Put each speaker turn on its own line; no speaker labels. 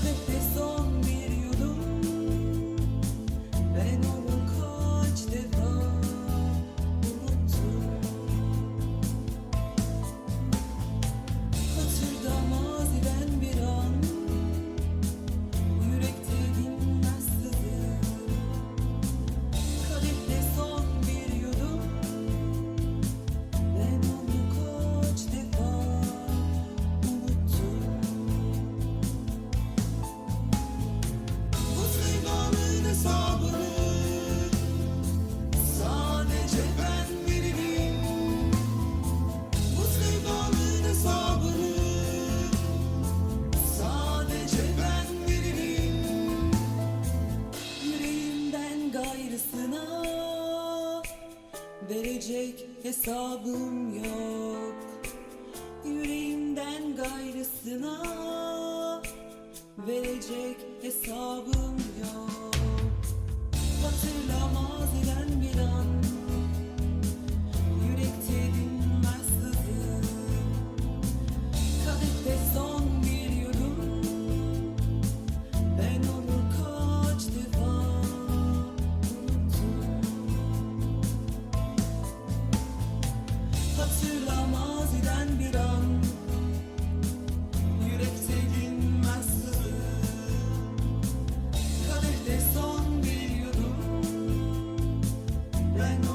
Kadehte son bir yudum, ben onu kaç defa unuttum. Hatırda maziden bir an, yürekte dinmez sızı. Kadehte son bir yudum, ben onu kaç defa unuttum. Bu sevdanın hesabını sadece ben veririm. Bu sevdanın hesabını sadece ben veririm. Yüreğimden gayrısına verecek hesabım yok. Yüreğimden gayrısına verecek hesabım yok. Hatırla maziden bir an, yürekte dinmez sızı. Kadehte son bir yudum, ben onu kaç defa unuttum. Hatırla maziden bir an, yürekte dinmez sızı. Kadehte son bir yudum, ben